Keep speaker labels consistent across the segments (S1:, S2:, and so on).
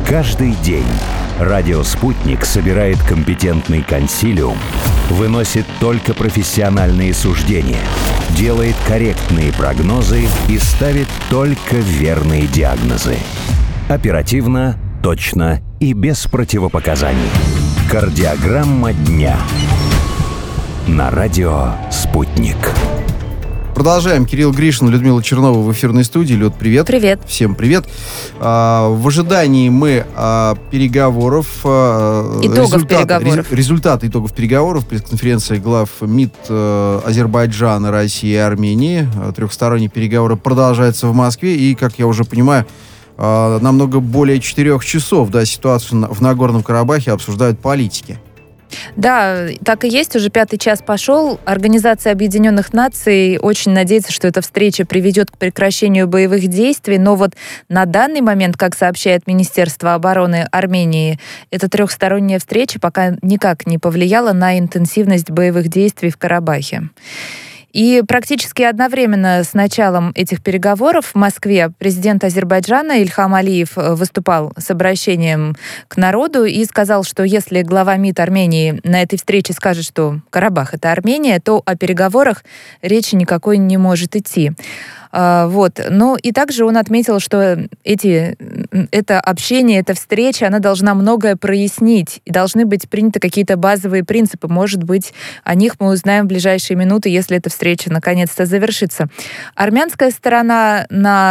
S1: Каждый день радио «Спутник» собирает компетентный консилиум, выносит только профессиональные суждения, делает корректные прогнозы и ставит только верные диагнозы. Оперативно, точно и без противопоказаний. Кардиограмма дня. На радио «Спутник».
S2: Продолжаем. Кирилл Гришин, Людмила Чернова в эфирной студии. Люд, привет.
S3: Привет.
S2: Всем привет. В ожидании мы переговоров. Результаты итогов переговоров. Пресс-конференция глав МИД Азербайджана, России и Армении. Трехсторонние переговоры продолжаются в Москве. И, как я уже понимаю, намного более 4 часов, да, ситуацию в Нагорном Карабахе обсуждают политики.
S3: Да, так и есть, уже 5-й час пошел. Организация Объединенных Наций очень надеется, что эта встреча приведет к прекращению боевых действий, но вот на данный момент, как сообщает Министерство обороны Армении, эта трехсторонняя встреча пока никак не повлияла на интенсивность боевых действий в Карабахе. И практически одновременно с началом этих переговоров в Москве президент Азербайджана Ильхам Алиев выступал с обращением к народу и сказал, что если глава МИД Армении на этой встрече скажет, что Карабах — это Армения, то о переговорах речи никакой не может идти. Ну и также он отметил, что это общение, эта встреча, она должна многое прояснить, и должны быть приняты какие-то базовые принципы. Может быть, о них мы узнаем в ближайшие минуты, если эта встреча наконец-то завершится. Армянская сторона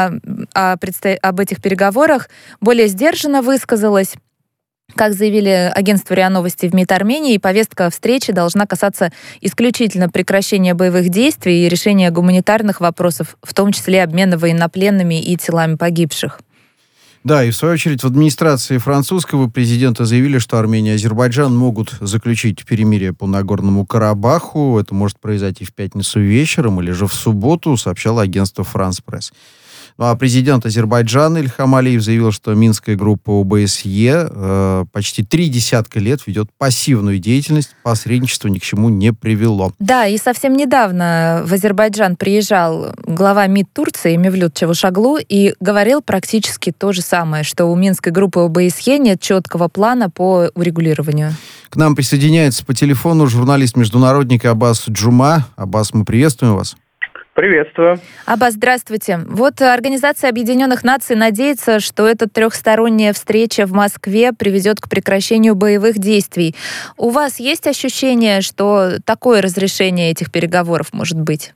S3: об этих переговорах более сдержанно высказалась. Как заявили агентство РИА Новости в МИД Армении, повестка встречи должна касаться исключительно прекращения боевых действий и решения гуманитарных вопросов, в том числе обмена военнопленными и телами погибших.
S2: Да, и в свою очередь в администрации французского президента заявили, что Армения и Азербайджан могут заключить перемирие по Нагорному Карабаху. Это может произойти в пятницу вечером или же в субботу, сообщало агентство «Франс Пресс». Ну а президент Азербайджана Ильхам Алиев заявил, что Минская группа ОБСЕ почти 30 лет ведет пассивную деятельность, посредничество ни к чему не привело.
S3: Да, и совсем недавно в Азербайджан приезжал глава МИД Турции Мевлют Чавушоглу и говорил практически то же самое, что у Минской группы ОБСЕ нет четкого плана по урегулированию.
S2: К нам присоединяется по телефону журналист-международник Аббас Джума. Аббас, мы приветствуем вас.
S4: Приветствую.
S3: Аббас, здравствуйте. Вот Организация Объединенных Наций надеется, что эта трехсторонняя встреча в Москве приведет к прекращению боевых действий. У вас есть ощущение, что такое разрешение этих переговоров может быть?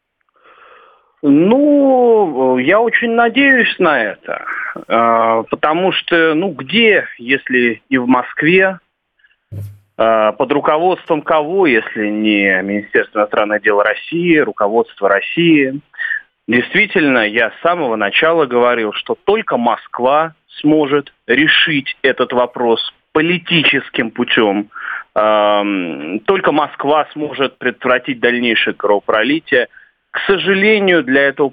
S4: Я очень надеюсь на это, потому что, где, если и в Москве, под руководством кого, если не Министерство иностранных дел России, руководство России. Действительно, я с самого начала говорил, что только Москва сможет решить этот вопрос политическим путем. Только Москва сможет предотвратить дальнейшее кровопролитие. К сожалению, для этого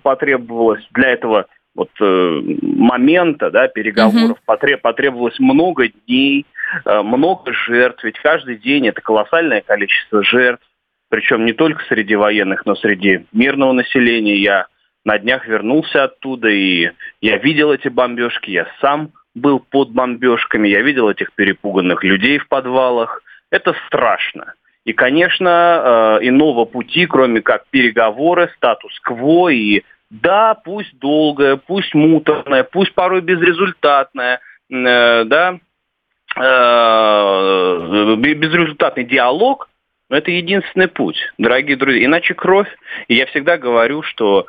S4: момента, переговоров потребовалось много дней, много жертв, ведь каждый день это колоссальное количество жертв, причем не только среди военных, но среди мирного населения. Я на днях вернулся оттуда, и я видел эти бомбежки, я сам был под бомбежками, я видел этих перепуганных людей в подвалах. Это страшно. И, конечно, иного пути, кроме как переговоры, статус-кво и да, пусть долгое, пусть муторное, пусть порой безрезультатное, безрезультатный диалог, но это единственный путь, дорогие друзья. Иначе кровь. И я всегда говорю, что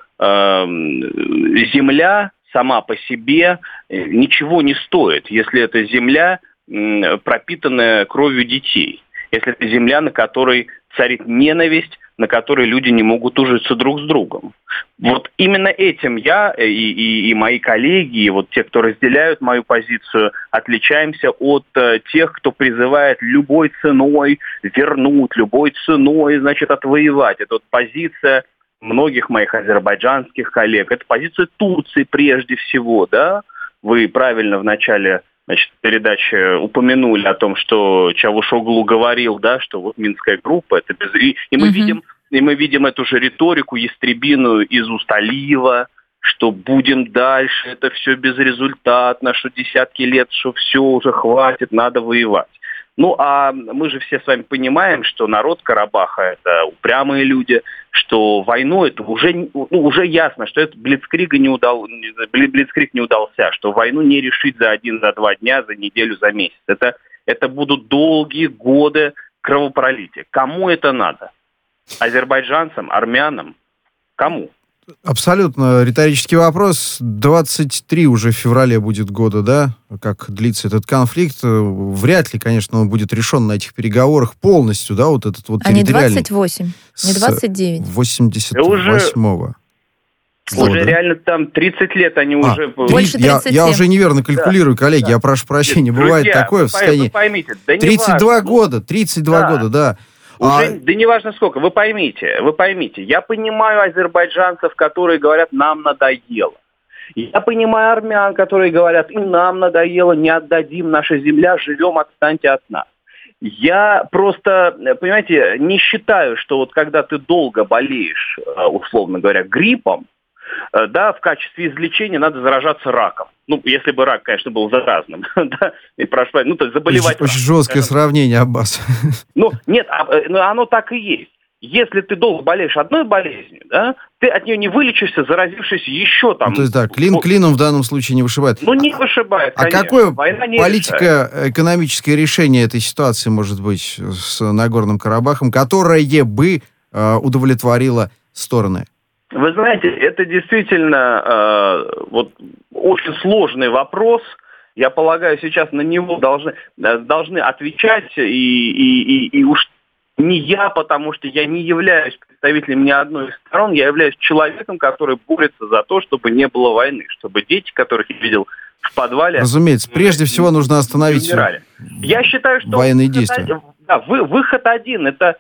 S4: земля сама по себе ничего не стоит, если это земля, пропитанная кровью детей. Если это земля, на которой царит ненависть, на которой люди не могут ужиться друг с другом. Вот именно этим я и мои коллеги, и вот те, кто разделяют мою позицию, отличаемся от тех, кто призывает любой ценой вернуть, любой ценой, отвоевать. Это вот позиция многих моих азербайджанских коллег. Это позиция Турции прежде всего, да? Вы правильно в начале передачи упомянули о том, что Чавушоглу говорил, да, что вот Минская группа, это и мы видим эту же риторику ястребиную из уст Алиева, что будем дальше, это все безрезультатно, что десятки лет, что все уже хватит, надо воевать. Ну, а мы же все с вами понимаем, что народ Карабаха – это упрямые люди, что войну это уже ясно, что это Блицкриг не удался, что войну не решить за 1-2 дня, за неделю, за месяц. Это будут долгие годы кровопролития. Кому это надо? Азербайджанцам, армянам? Кому?
S2: Абсолютно риторический вопрос. 23 уже в феврале будет года, да, как длится этот конфликт. Вряд ли, конечно, он будет решен на этих переговорах полностью, да, вот этот вот территориальный.
S3: А не 28, не 29.
S2: 88-го.
S4: Уже реально там 30 лет они уже...
S3: Больше 37.
S2: Я уже неверно калькулирую, коллеги, я прошу прощения. Бывает такое в состоянии...
S4: Вы поймите, да
S2: 32 года, 32 года, да.
S4: Да неважно сколько, вы поймите, я понимаю азербайджанцев, которые говорят, нам надоело. Я понимаю армян, которые говорят, и нам надоело, не отдадим, наша земля, живем, отстаньте от нас. Я просто, понимаете, не считаю, что вот когда ты долго болеешь, условно говоря, гриппом, да, в качестве излечения надо заражаться раком. Ну, если бы рак, конечно, был заразным, да, и прошло, то есть заболевать.
S2: Очень жесткое сравнение, Аббас.
S4: Ну, нет, оно так и есть. Если ты долго болеешь одной болезнью, да, ты от нее не вылечишься, заразившись еще там.
S2: То есть, да, клин клином в данном случае не вышибает.
S4: Ну, не вышибает, конечно.
S2: А какое политико-экономическое решение этой ситуации может быть с Нагорным Карабахом, которое бы удовлетворило стороны?
S4: Вы знаете, это действительно очень сложный вопрос. Я полагаю, сейчас на него должны отвечать и уж не я, потому что я не являюсь представителем ни одной из сторон, я являюсь человеком, который борется за то, чтобы не было войны, чтобы дети, которых я видел в подвале...
S2: Разумеется, прежде всего нужно остановить
S4: я считаю, что
S2: военные действия.
S4: Выход один – это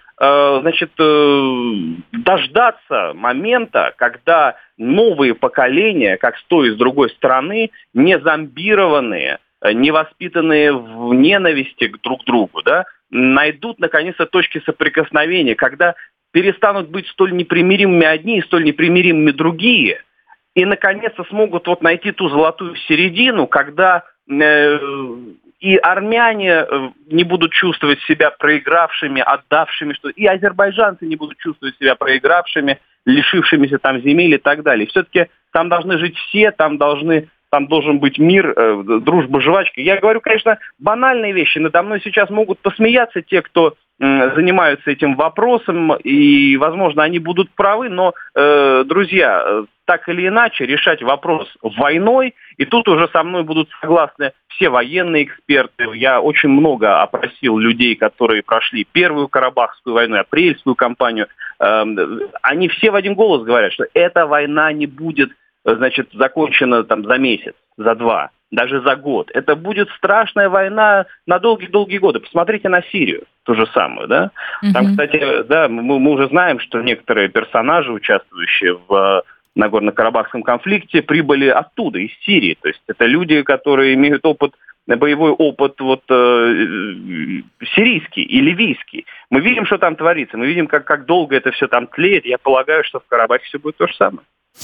S4: дождаться момента, когда новые поколения, как с той и с другой стороны, не зомбированные, не воспитанные в ненависти друг к другу, да, найдут наконец-то точки соприкосновения, когда перестанут быть столь непримиримыми одни и столь непримиримыми другие, и наконец-то смогут найти ту золотую середину, когда и армяне не будут чувствовать себя проигравшими, отдавшими, и азербайджанцы не будут чувствовать себя проигравшими, лишившимися там земель и так далее. Все-таки там должны жить все, там должен быть мир, дружба, жвачка. Я говорю, конечно, банальные вещи. Надо мной сейчас могут посмеяться те, кто занимаются этим вопросом, и, возможно, они будут правы, но, друзья, так или иначе решать вопрос войной, и тут уже со мной будут согласны все военные эксперты. Я очень много опросил людей, которые прошли Первую Карабахскую войну, апрельскую кампанию. Они все в один голос говорят, что эта война не будет, закончена за месяц, за 2, даже за год. Это будет страшная война на долгие-долгие годы. Посмотрите на Сирию, то же самое, да? Там, кстати, да, мы уже знаем, что некоторые персонажи, участвующие в Нагорно-Карабахском конфликте, прибыли оттуда, из Сирии. То есть это люди, которые имеют боевой опыт сирийский и ливийский. Мы видим, что там творится, мы видим, как долго это все там тлеет. Я полагаю, что в Карабахе все будет то же самое.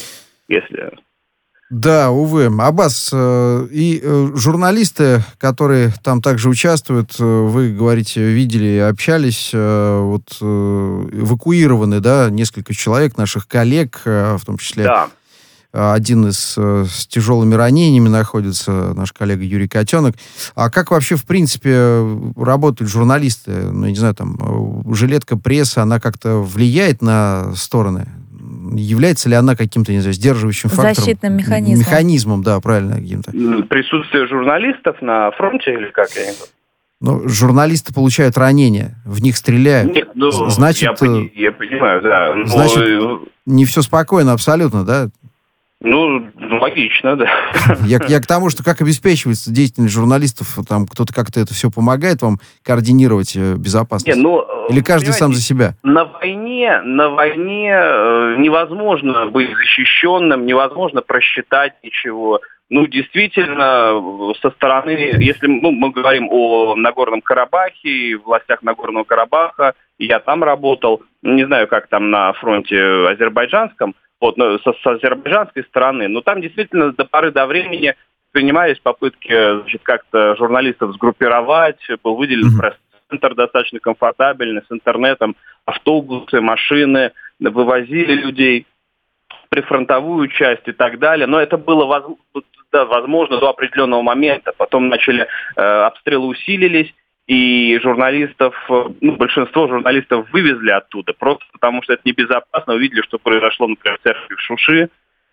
S2: Да, увы. Аббас, и журналисты, которые там также участвуют, вы говорите, видели, общались, эвакуированы, да, несколько человек, наших коллег, в том числе один с тяжелыми ранениями находится, наш коллега Юрий Котенок. А как вообще, в принципе, работают журналисты? Ну, я не знаю, жилетка прессы, она как-то влияет на стороны? Является ли она каким-то, не знаю, сдерживающим фактором?
S3: Защитным механизмом.
S2: Механизмом, да, правильно, каким-то.
S4: Присутствие журналистов на фронте или как? Я не знаю.
S2: Ну, журналисты получают ранения, в них стреляют.
S4: Нет,
S2: значит,
S4: я понимаю, да.
S2: Значит, не все спокойно абсолютно, да?
S4: Ну, логично, да.
S2: Я к тому, что как обеспечивается деятельность журналистов, там кто-то как-то это все помогает вам координировать безопасность? Или каждый сам за себя?
S4: На войне невозможно быть защищенным, невозможно просчитать ничего. Действительно, со стороны, если мы говорим о Нагорном Карабахе, властях Нагорного Карабаха, я там работал, не знаю, как там на фронте азербайджанском, вот, с азербайджанской стороны. Но там действительно до поры до времени принимались попытки, значит, как-то журналистов сгруппировать, был выделен пресс-центр достаточно комфортабельный, с интернетом, автобусы, машины, вывозили людей в прифронтовую часть и так далее. Но это было возможно до определенного момента. Потом обстрелы усилились, и журналистов, большинство журналистов вывезли оттуда, просто потому что это небезопасно. Увидели, что произошло, например, в церкви в Шуши.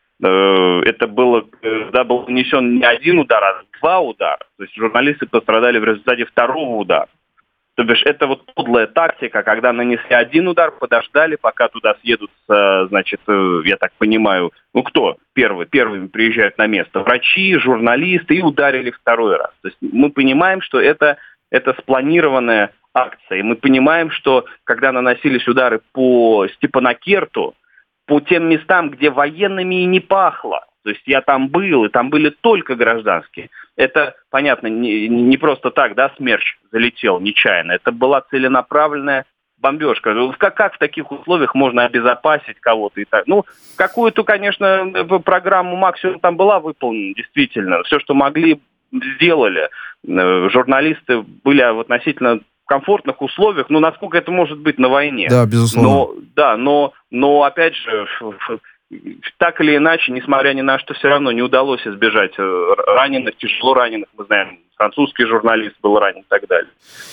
S4: Это был нанесен не один удар, а 2 удара. То есть журналисты пострадали в результате 2-го удара. То бишь это вот подлая тактика, когда нанесли 1 удар, подождали, пока туда съедутся, значит, я так понимаю, кто первыми приезжают на место? Врачи, журналисты, и ударили 2-й раз. То есть мы понимаем, что это спланированная акция. И мы понимаем, что когда наносились удары по Степанакерту, по тем местам, где военными и не пахло, то есть я там был, и там были только гражданские. Это, понятно, не просто так, да, Смерч залетел нечаянно. Это была целенаправленная бомбежка. Как в таких условиях можно обезопасить кого-то и так? Какую-то, конечно, программу максимум там была выполнена, действительно. Все, что могли, сделали. Журналисты были в относительно комфортных условиях, насколько это может быть на войне.
S2: Да, безусловно.
S4: Но опять же, так или иначе, несмотря ни на что, все равно не удалось избежать раненых, тяжело раненых. Мы знаем, французский журналист был ранен и так далее.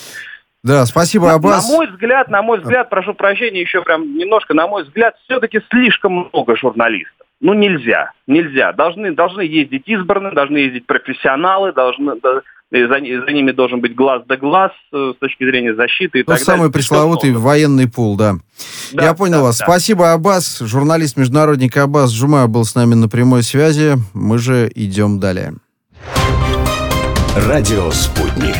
S2: Да, спасибо, Аббас.
S4: На мой взгляд, прошу прощения, еще прям немножко, на мой взгляд, все-таки слишком много журналистов. Нельзя. Должны ездить избранные, должны ездить профессионалы, за ними должен быть глаз да глаз с точки зрения защиты и так далее.
S2: Самый пресловутый военный пул, да. Я понял вас. Да. Спасибо, Аббас. Журналист-международник Аббас Джума был с нами на прямой связи. Мы же идем далее.
S1: Радио «Спутник».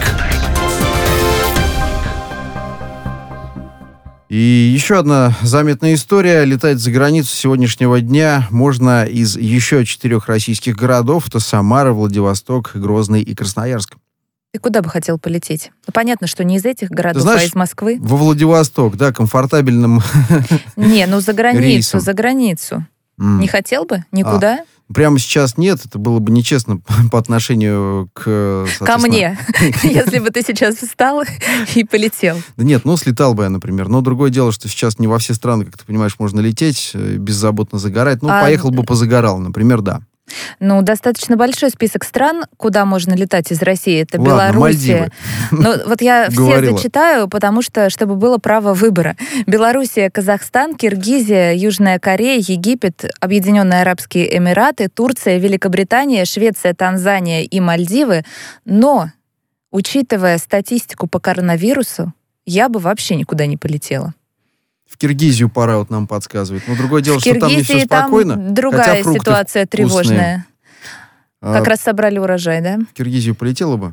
S2: И еще одна заметная история. Летать за границу сегодняшнего дня можно из еще 4 российских городов. Это Самара, Владивосток, Грозный и Красноярск.
S3: Ты куда бы хотел полететь? Понятно, что не из этих городов, а из Москвы.
S2: Во Владивосток, да, комфортабельным
S3: за границу. Не хотел бы? Никуда?
S2: Прямо сейчас нет, это было бы нечестно по отношению к...
S3: Ко мне, если бы ты сейчас встал и полетел.
S2: Да нет, слетал бы я, например. Но другое дело, что сейчас не во все страны, как ты понимаешь, можно лететь, беззаботно загорать. Поехал бы позагорал, например, да.
S3: Достаточно большой список стран, куда можно летать из России. Это Белоруссия. Вот я все зачитаю, потому что, чтобы было право выбора. Белоруссия, Казахстан, Киргизия, Южная Корея, Египет, Объединенные Арабские Эмираты, Турция, Великобритания, Швеция, Танзания и Мальдивы. Но, учитывая статистику по коронавирусу, я бы вообще никуда не полетела.
S2: В Киргизию пора, нам подсказывает. Но другое дело, что там не все спокойно.
S3: Там другая ситуация тревожная. Как раз собрали урожай, да?
S2: В Киргизию полетела бы?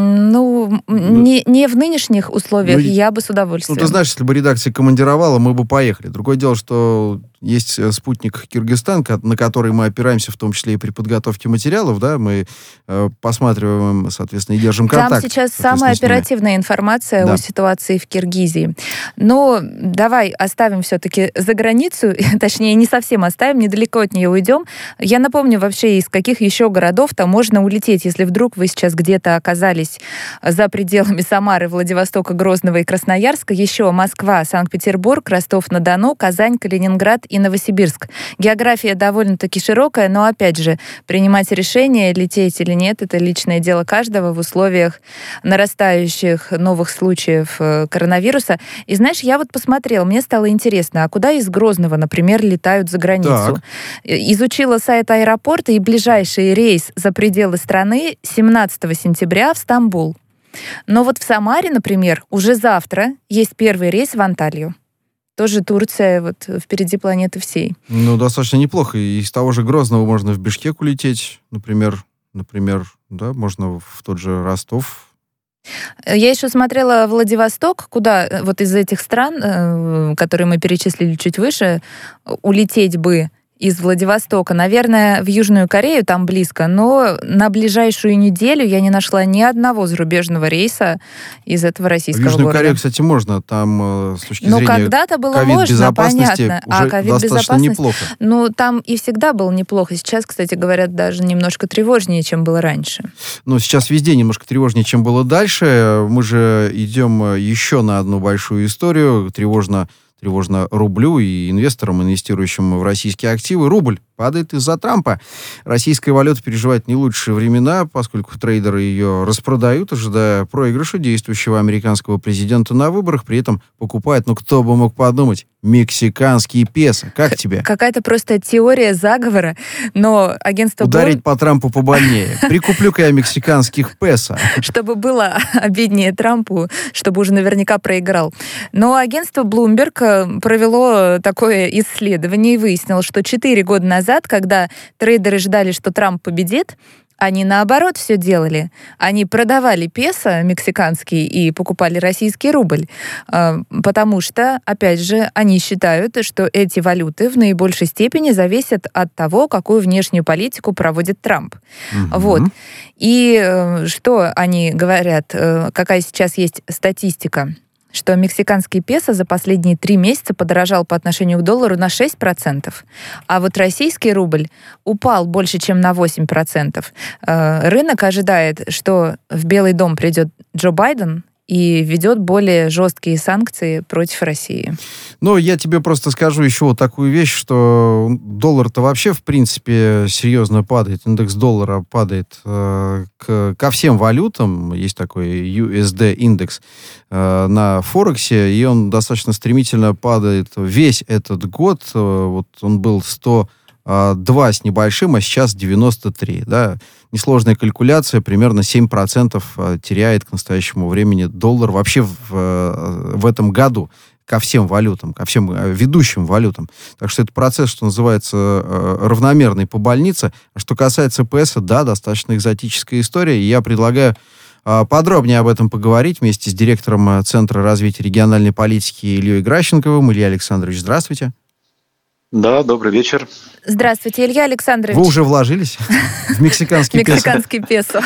S3: Не в нынешних условиях, я бы с удовольствием.
S2: Ты знаешь, если бы редакция командировала, мы бы поехали. Другое дело, что есть спутник Кыргызстан, на который мы опираемся, в том числе и при подготовке материалов, да, мы посматриваем, соответственно, и держим контакт.
S3: Там сейчас самая оперативная информация о ситуации в Киргизии. Но давай оставим все-таки за границу, точнее, не совсем оставим, недалеко от нее уйдем. Я напомню вообще, из каких еще городов-то можно улететь, если вдруг вы сейчас где-то оказались за пределами Самары, Владивостока, Грозного и Красноярска. Еще Москва, Санкт-Петербург, Ростов-на-Дону, Казань, Калининград и Новосибирск. География довольно-таки широкая, но, опять же, принимать решение, лететь или нет, это личное дело каждого в условиях нарастающих новых случаев коронавируса. И знаешь, я вот посмотрела, мне стало интересно, а куда из Грозного, например, летают за границу? Изучила сайт аэропорта, и ближайший рейс за пределы страны 17 сентября в Стамбул. Но вот в Самаре, например, уже завтра есть первый рейс в Анталью. Тоже Турция, вот впереди планеты всей.
S2: Достаточно неплохо. И из того же Грозного можно в Бишкек улететь, например, да, можно в тот же Ростов.
S3: Я еще смотрела Владивосток, куда вот из этих стран, которые мы перечислили чуть выше, улететь бы из Владивостока. Наверное, в Южную Корею, там близко, но на ближайшую неделю я не нашла ни одного зарубежного рейса из этого российского города.
S2: В Южную Корею, кстати, можно. Там, с точки зрения
S3: когда-то было можно, понятно.
S2: Уже достаточно неплохо.
S3: Ну, там и всегда было неплохо. Сейчас, кстати, говорят, даже немножко тревожнее, чем было раньше.
S2: Ну, сейчас везде немножко тревожнее, чем было дальше. Мы же идем еще на одну большую историю. Тревожно рублю и инвесторам, инвестирующим в российские активы. Рубль падает из-за Трампа. Российская валюта переживает не лучшие времена, поскольку трейдеры ее распродают, ожидая проигрыша действующего американского президента на выборах, при этом покупают, кто бы мог подумать, мексиканские песо. Как тебе?
S3: Какая-то просто теория заговора, но агентство...
S2: Ударить по Трампу побольнее. Прикуплю-ка я мексиканских песо.
S3: Чтобы было обиднее Трампу, чтобы уже наверняка проиграл. Но агентство Bloomberg провело такое исследование и выяснило, что 4 года назад, когда трейдеры ждали, что Трамп победит, они наоборот все делали. Они продавали песо мексиканский и покупали российский рубль. Потому что, опять же, они считают, что эти валюты в наибольшей степени зависят от того, какую внешнюю политику проводит Трамп. Вот. И что они говорят, какая сейчас есть статистика? Что мексиканский песо за последние 3 месяца подорожал по отношению к доллару на 6%, а вот российский рубль упал больше, чем на 8%. Рынок ожидает, что в Белый дом придет Джо Байден и введет более жесткие санкции против России.
S2: Я тебе просто скажу еще вот такую вещь, что доллар-то вообще, в принципе, серьезно падает. Индекс доллара падает ко всем валютам. Есть такой USD-индекс на Форексе, и он достаточно стремительно падает весь этот год. Вот он был 102 с небольшим, а сейчас 93, да. Несложная калькуляция, примерно 7% теряет к настоящему времени доллар вообще в этом году ко всем валютам, ко всем ведущим валютам. Так что это процесс, что называется, равномерный по больнице. А что касается ПС, да, достаточно экзотическая история, и я предлагаю подробнее об этом поговорить вместе с директором Центра развития региональной политики Ильей Гращенковым. Илья Александрович, здравствуйте.
S5: Да, добрый вечер.
S3: Здравствуйте, Илья Александрович.
S2: Вы уже вложились в мексиканский песо?
S3: Мексиканский песо.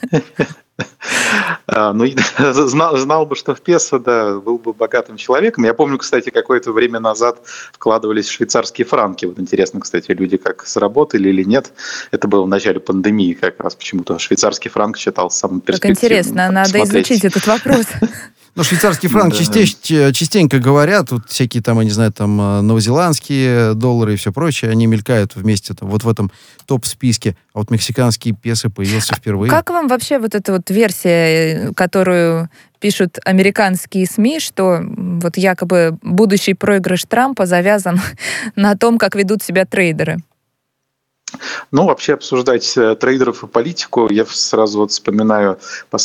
S5: Знал бы, что в песо, да, был бы богатым человеком. Я помню, кстати, какое-то время назад вкладывались в швейцарские франки. Вот интересно, кстати, люди как сработали или нет. Это было в начале пандемии, как раз почему-то швейцарский франк считался самым перспективным.
S3: Как интересно, надо изучить этот вопрос.
S2: Швейцарский франк частенько говорят, тут всякие там, я не знаю, там новозеландские доллары и все прочее, они мелькают вместе вот в этом топ-списке, а вот мексиканский песо появился впервые.
S3: Как вам вообще вот эта вот версия, которую пишут американские СМИ, что вот якобы будущий проигрыш Трампа завязан на том, как ведут себя трейдеры?
S5: Вообще обсуждать трейдеров и политику, я сразу вспоминаю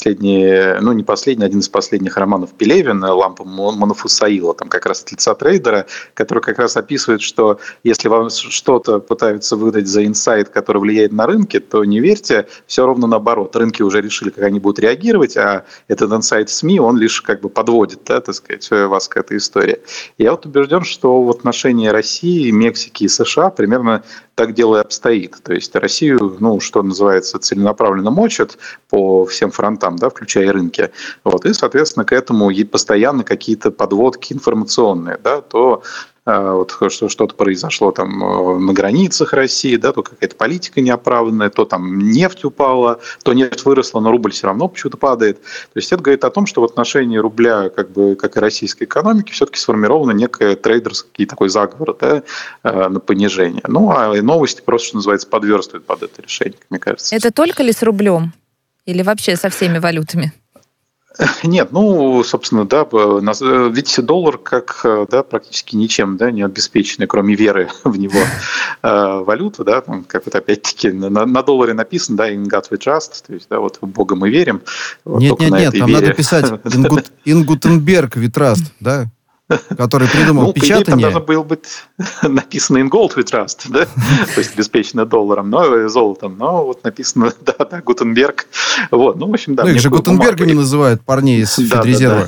S5: один из последних романов Пелевина «Лампа Монофусаила», там как раз от лица трейдера, который как раз описывает, что если вам что-то пытаются выдать за инсайт, который влияет на рынки, то не верьте, все ровно наоборот. Рынки уже решили, как они будут реагировать, а этот инсайт СМИ, он лишь подводит, вас к этой истории. Я убежден, что в отношении России, Мексики и США примерно так дело и обстоит. То есть Россию, что называется, целенаправленно мочат по всем фронтам, да, включая и рынки. И, соответственно, к этому и постоянно какие-то подводки информационные, да, то что-то произошло там на границах России, да, то какая-то политика неоправданная, то там нефть упала, то нефть выросла, но рубль все равно почему-то падает. То есть это говорит о том, что в отношении рубля, как и российской экономики, все-таки сформировано некое трейдерский такой заговор, да, на понижение. А новости просто, что называется, подверстывают под это решение, мне кажется.
S3: Это только ли с рублем? Или вообще со всеми валютами?
S5: Нет, собственно, да, ведь доллар практически ничем, да, не обеспеченный, кроме веры в него, валюта, да, как опять-таки на долларе написано, да, in God we trust, то есть, да, в Бога мы верим.
S2: Нет, там надо писать in Gutenberg we trust, да, который придумал печатание.
S5: Там должно было быть написано in gold we trust, да, то есть обеспечено долларом, но золотом, но написано, да, Гутенберг. В общем, да.
S2: Их же Гутенбергами называют парней из Федрезерва.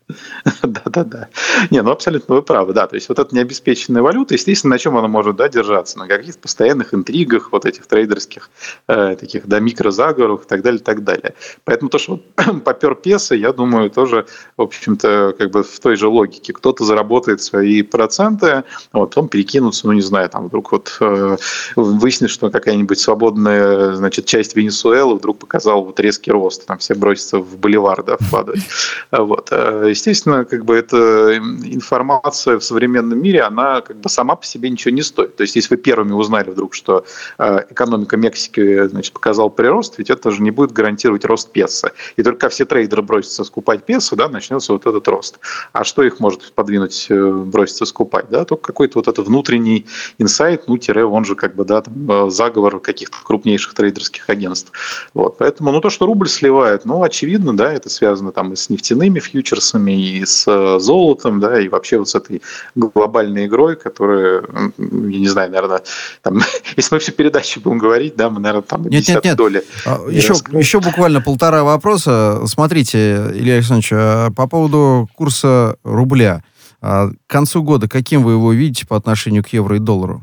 S5: Да. Не, ну абсолютно вы правы, да. То есть вот эта необеспеченная валюта, естественно, на чем она может, да, держаться? На каких-то постоянных интригах, вот этих трейдерских, таких, да, микрозаговорах и так далее, и так далее. Поэтому то, что попер песо, я думаю, тоже, в общем-то, как бы в той же логике. Кто-то заработает свои проценты, вот, потом перекинутся, ну, не знаю, там вдруг вот выяснится, что какая-нибудь свободная, значит, часть Венесуэлы вдруг показала вот резкий рост, там все бросятся в боливар, да, вкладывать. Вот. Естественно, как бы эта информация в современном мире, она как бы сама по себе ничего не стоит. То есть, если вы первыми узнали вдруг, что экономика Мексики, значит, показала прирост, ведь это же не будет гарантировать рост песо. И только все трейдеры бросятся скупать песо, да, начнется вот этот рост. А что их может подвинуть броситься скупать? Да? Только какой-то вот этот внутренний инсайт, ну, он же как бы, да, там, заговор каких-то крупнейших трейдерских агентств. Вот. Поэтому, ну, то, что рубль сливает, ну, очевидно, да, это связано там и с нефтяными фьючерсами, и с золотом, да, и вообще вот с этой глобальной игрой, которая, я не знаю, наверное, там, если мы всю передачу будем говорить, да, мы, наверное, там 50 доли.
S2: Еще буквально полтора вопроса. Смотрите, Илья Александрович, по поводу курса рубля. К концу года каким вы его видите по отношению к евро и доллару?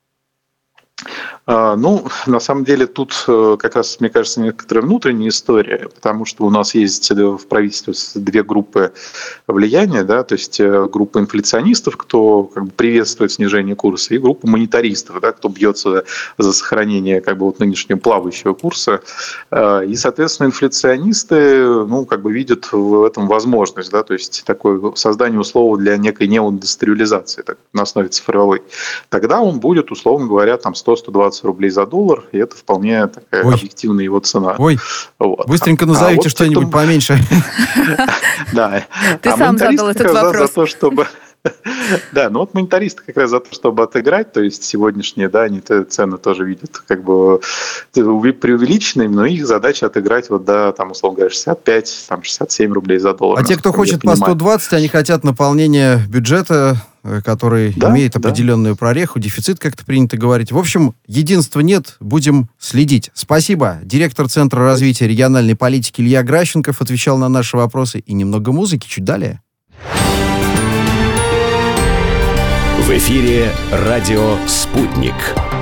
S5: Ну, на самом деле, тут как раз, мне кажется, некоторая внутренняя история, потому что у нас есть в правительстве две группы влияния, да, то есть группа инфляционистов, кто как бы приветствует снижение курса, и группа монетаристов, да, кто бьется за сохранение как бы вот нынешнего плавающего курса. И, соответственно, инфляционисты, ну, как бы видят в этом возможность, да, то есть такое создание условий для некой неоиндустриализации так, на основе цифровой. Тогда он будет, условно говоря, там 100-120 рублей за доллар, и это вполне такая объективная его цена.
S2: Вот. Быстренько назовите вот что-нибудь поменьше.
S5: Да.
S3: Ты сам задал этот вопрос.
S5: За то, чтобы... Да, ну вот монетаристы как раз за то, чтобы отыграть, то есть сегодняшние, да, они цены тоже видят как бы преувеличенными, но их задача отыграть вот до, там, условно говоря, 65, там, 67 рублей за доллар.
S2: А те, кто хочет по 120, они хотят наполнения бюджета, который имеет определенную прореху, дефицит, как-то принято говорить. В общем, единства нет, будем следить. Спасибо. Директор Центра развития региональной политики Илья Гращенков отвечал на наши вопросы. И немного музыки чуть далее.
S1: В эфире радио «Спутник».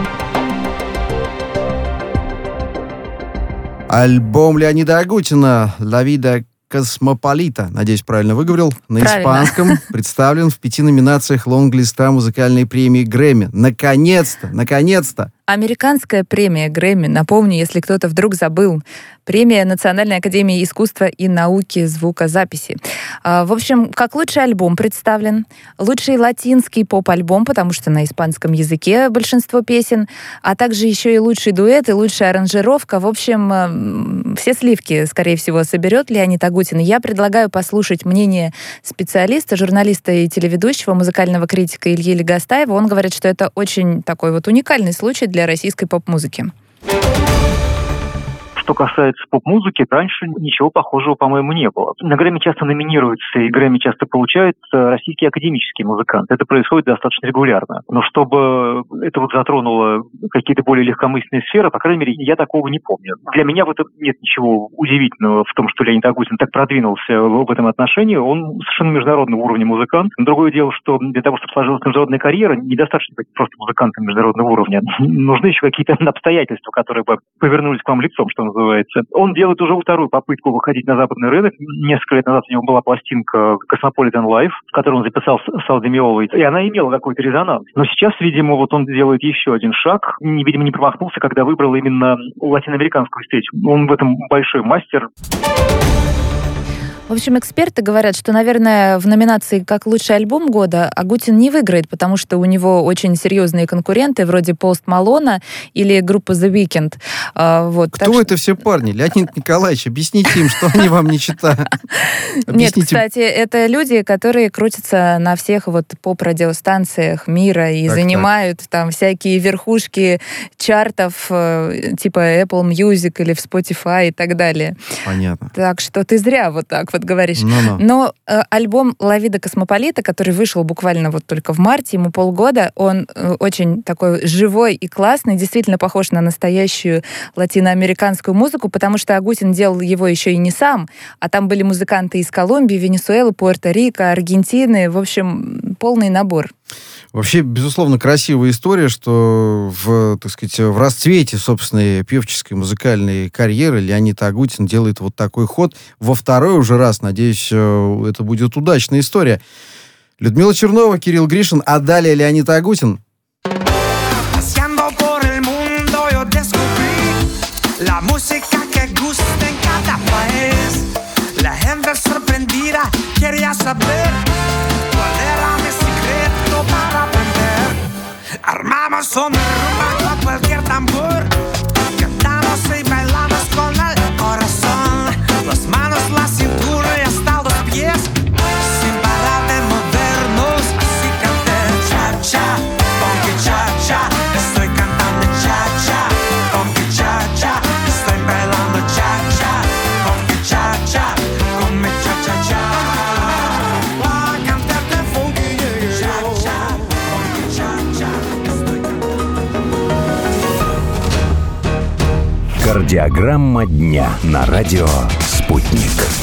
S2: Альбом Леонида Агутина «La vida Космополита», надеюсь, правильно выговорил, на испанском, представлен в 5 номинациях лонглиста музыкальной премии Грэмми. Наконец-то!
S3: Американская премия Грэмми, напомню, если кто-то вдруг забыл, премия Национальной академии искусства и науки звукозаписи. В общем, как лучший альбом представлен, лучший латинский поп-альбом, потому что на испанском языке большинство песен, а также еще и лучший дуэт и лучшая аранжировка. В общем, все сливки, скорее всего, соберет Леонид Агутин. Я предлагаю послушать мнение специалиста, журналиста и телеведущего, музыкального критика Ильи Легостаева. Он говорит, что это очень такой вот уникальный случай для российской поп-музыки.
S6: Что касается поп-музыки, раньше ничего похожего, по-моему, не было. На Грэмми часто номинируются и Грэмми часто получают российские академические музыканты. Это происходит достаточно регулярно. Но чтобы это вот затронуло какие-то более легкомысленные сферы, по крайней мере, я такого не помню. Для меня в этом нет ничего удивительного в том, что Леонид Агутин так продвинулся в этом отношении. Он совершенно международного уровня музыкант. Другое дело, что для того, чтобы сложилась международная карьера, недостаточно быть просто музыкантом международного уровня. Нужны еще какие-то обстоятельства, которые бы повернулись к вам лицом, что называется. Он делает уже вторую попытку выходить на западный рынок. Несколько лет назад у него была пластинка Cosmopolitan Live, которую он записал с Ал Ди Меолой, и она имела какой-то резонанс. Но сейчас, видимо, вот он делает еще один шаг. Видимо, не промахнулся, когда выбрал именно латиноамериканскую встречу. Он в этом большой мастер.
S3: В общем, эксперты говорят, что, наверное, в номинации «Как лучший альбом года» Агутин не выиграет, потому что у него очень серьезные конкуренты, вроде Post Malone или группы The Weeknd. Вот,
S2: кто это все парни? Леонид Николаевич, объясните им, что они вам не читают.
S3: Нет, кстати, это люди, которые крутятся на всех вот поп-радиостанциях мира и занимают там всякие верхушки чартов типа Apple Music или в Spotify и так далее.
S2: Понятно.
S3: Так что ты зря вот так вот опыт, говоришь.
S2: Ну-ну.
S3: Но альбом «La Vida Cosmopolita», который вышел буквально вот только в марте, ему полгода, он очень такой живой и классный, действительно похож на настоящую латиноамериканскую музыку, потому что Агутин делал его еще и не сам, а там были музыканты из Колумбии, Венесуэлы, Пуэрто-Рико, Аргентины, в общем, полный набор.
S2: Вообще, безусловно, красивая история, что так сказать, в расцвете собственной певческой музыкальной карьеры Леонид Агутин делает вот такой ход. Во второй уже раз, надеюсь, это будет удачная история. Людмила Чернова, Кирилл Гришин, а далее Леонид Агутин.
S7: Armamos una rumba con cualquier tambor. Cantamos y bailamos con el corazón. Las manos, la cintura y hasta los pies. Sin parar de movernos, así canté cha-cha, funky cha-cha. Estoy cantando cha-cha, funky cha-cha. Estoy bailando cha-cha, funky cha-cha. Con mi cha-cha-cha. Cantarte funky cha-cha, funky cha-cha.
S1: Кардиограмма дня на радио «Спутник».